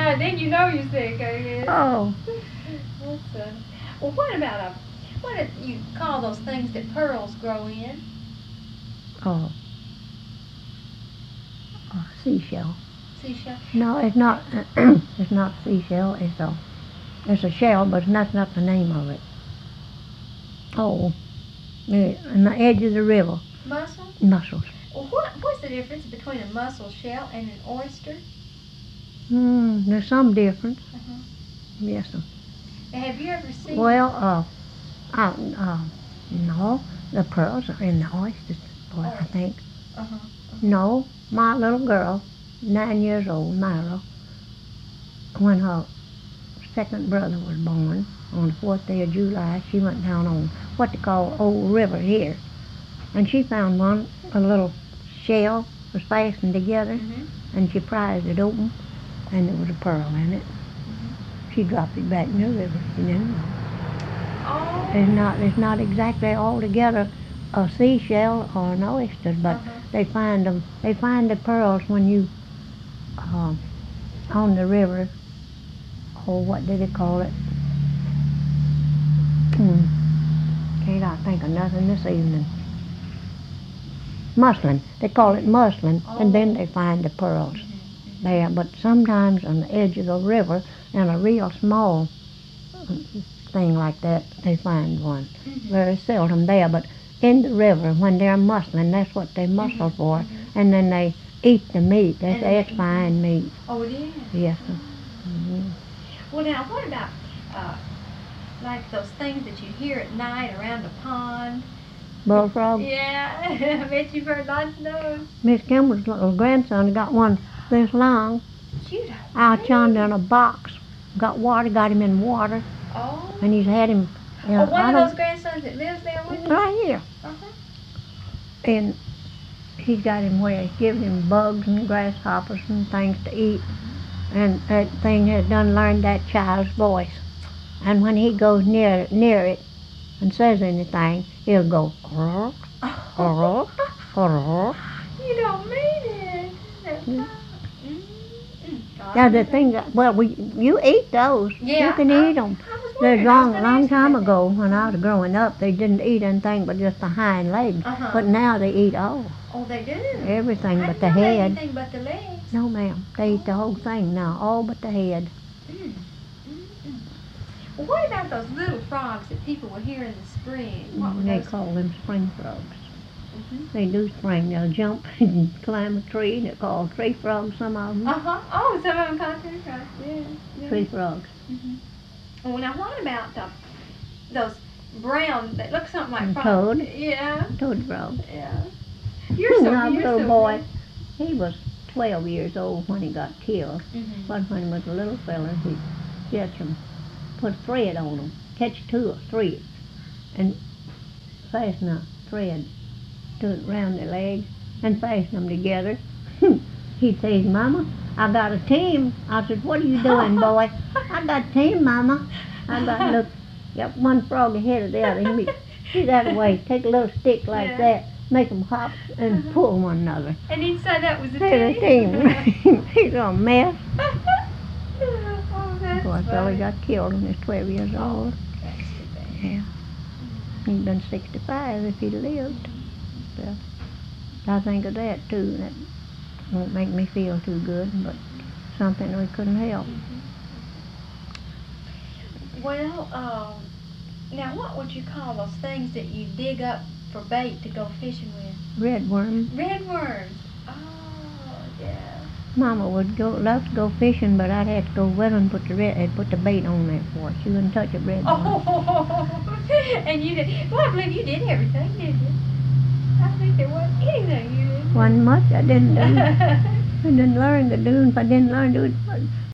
Then you know you're sick, I guess. Oh. Well, what about what do you call those things that pearls grow in? Oh. Seashell. Seashell? No, it's not. It's not seashell. It's a shell, but that's not the name of it. Oh, yeah, on the edge of the river. Mussel? Mussels. Well, what's the difference between a mussel shell and an oyster? There's some difference. Uh-huh. Yes, sir. Have you ever seen? Well, no, the pearls are in the oysters. Boy, I think. Uh-huh. No, my little girl, 9 years old, Myra, when her second brother was born, on the 4th day of July, she went down on what they call Old River here. And she found a little shell was fastened together, and she prized it open, and there was a pearl in it. She dropped it back in the river, you know. Oh. It's not exactly altogether a seashell or an oyster, but they find the pearls when you on the river. Oh, what do they call it? Can't I think of nothing this evening? Muslin. They call it muslin, and then they find the pearls there. But sometimes on the edge of the river, in a real small thing like that, they find one. Very seldom there, but in the river, when they're mussling, that's what they mussel for. And then they eat the meat. That's fine meat. Oh, it is? Yes, sir. Well, now, what about, like those things that you hear at night around the pond? Bullfrog? Yeah, I bet you've heard lots of those. Miss Kimball's little grandson got one this long. Out yonder in a box. Got him in water. Oh. And he's had him. One of those grandsons that lives there with you? Right here. And he's got him where he's giving him bugs and grasshoppers and things to eat. And that thing has done learned that child's voice. And when he goes near it and says anything, he'll go, "Grrr, grrr, grrr." You don't mean it. Now the thing, you eat those. Yeah, You can eat them. There's long time ago. ago when I was growing up, they didn't eat anything but just the hind legs. But now they eat all. Oh, they do? Everything I but the didn't know head. anything but the legs. No, ma'am. They eat the whole thing now, all but the head. Well, what about those little frogs that people will hear in the spring? What were They those? call them spring frogs. They do spring. They'll jump and climb a tree. They're called tree frogs, some of them. Oh, some of them called tree frogs. Yeah. Tree frogs. Well, now what about those brown that look something like frogs? Toad. Yeah. Toad frog. Yeah. You're so little boy. He was 12 years old when he got killed. But when he was a little fella, he catch him, put thread on him, catch 2 or 3, and fasten a thread to it around their legs and fasten them together. He'd say, "Mama, I got a team." I said, "What are you doing, boy?" "I got a team, Mama." I got one frog ahead of the other. He'd that way, take a little stick like that, make them hop and pull one another. And he'd say that was a Hey, team? the team. He's a mess. Oh, that's Poor fella funny. got killed when he was 12 years old. That's too bad. Yeah. He'd been 65 if he'd lived. Well, I think of that too. That won't make me feel too good, but something we couldn't help. Well, now what would you call those things that you dig up for bait to go fishing with? Redworm. Redworms. Oh, yeah. Mama would love to go fishing, but I'd have to go with her and put the bait on there for her. She wouldn't touch a redworm. Oh, and you did. Well, I believe you did everything, didn't you? I think there wasn't anything you did. Wasn't much I didn't do. I didn't learn to do. If I didn't learn to do it,